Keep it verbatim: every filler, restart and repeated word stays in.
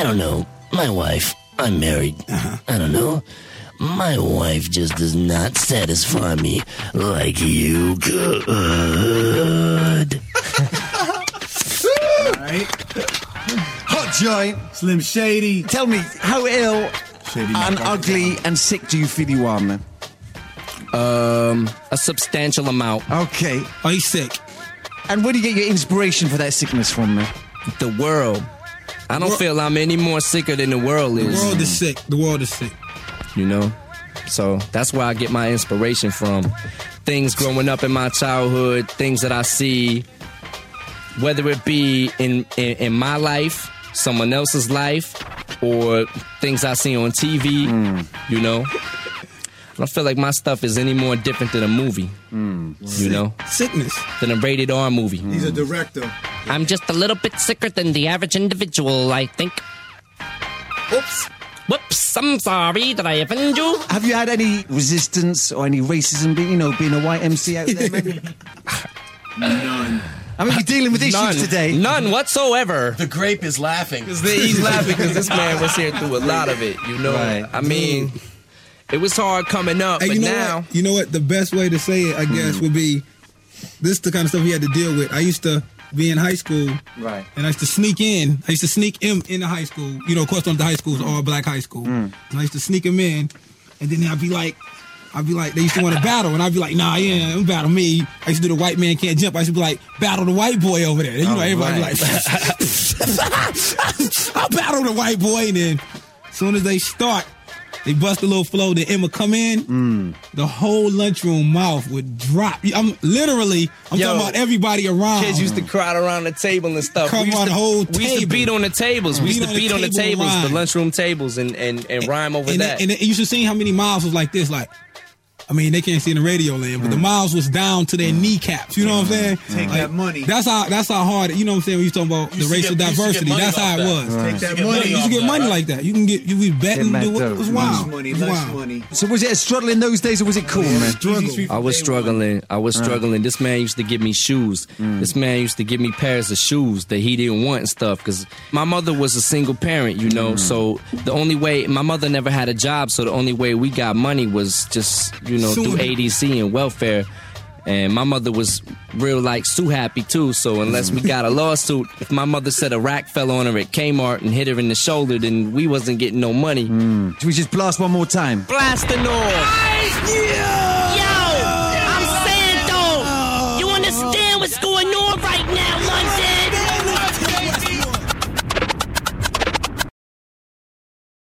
don't know. My wife, I'm married. Uh-huh. I don't know. My wife just does not satisfy me like you could. Alright. Hot joint. Slim Shady. Tell me, how ill Shady and Motherfucker. ugly and sick do you feel you are, man? Um, a substantial amount. Okay. Oh, he's sick. And where do you get your inspiration for that sickness from, man? The world. I don't Wor- feel I'm any more sicker than the world The is. world is sick. The world is sick. You know? So that's where I get my inspiration from. Things growing up in my childhood, things that I see, whether it be in, in, in my life, someone else's life, or things I see on T V, mm. you know? I don't feel like my stuff is any more different than a movie, mm. you Sick. know? Sickness. Than a rated R movie. He's a director. I'm just a little bit sicker than the average individual, I think. Oops. Whoops, I'm sorry. Did I offend you? Have you had any resistance or any racism, being, you know, being a white M C out there, man? None. I mean, we're dealing with issues None. today. None whatsoever. The grape is laughing. He's laughing because this man was here through a lot of it, you know? Right. I mean, it was hard coming up, Hey, but you know now... what? You know what? The best way to say it, I guess, would be this is the kind of stuff we had to deal with. I used to be in high school, Right. and I used to sneak in. I used to sneak in in the high school. You know, of course, the high school is all black high school. And I used to sneak him in, and then I'd be like, I'd be like, they used to want to battle, and I'd be like, nah, yeah, don't battle me. I used to do the white man can't jump. I used to be like, battle the white boy over there. And, you know, Oh, everybody right. be like, I'll battle the white boy, and then as soon as they start, they bust a little flow, then Emma come in, Mm. the whole lunchroom mouth would drop. I'm literally, I'm Yo, talking about everybody around. Kids used to crowd around the table and stuff. Come we used on, to, the whole we used to table. beat on the tables. We Beat used to on the beat on the table and tables, the rhyme. lunchroom tables, and, and, and rhyme over and that. Then, and then you should see how many miles was like this, like, I mean, they can't see in the radio land, but the miles was down to their kneecaps. You know what I'm saying? Take Like, that money. That's how. That's how hard. You know what I'm saying? When you talking about the Used to racial get- used to get diversity. money That's off how it that. was. Take Used to that get money. money You used off to get that, money right? like that. You can get. You be betting. Get Do back it. dope. It was Less wild. Less money, It was less wild. money. So was it a struggle in those days, or was it cool, man? Struggle. I was struggling. I was struggling. This man used to give me shoes. This man used to give me pairs of shoes that he didn't want and stuff. Because my mother was a single parent, you know. So the only way, my mother never had a job. So the only way we got money was just, you know, Suing. through A D C and welfare. And my mother was real, like, Sue happy, too. So unless we got a lawsuit, if my mother said a rack fell on her at Kmart and hit her in the shoulder, then we wasn't getting no money. Should we just blast one more time? Blasting off. Yo! I'm saying, though, you understand what's going on right now,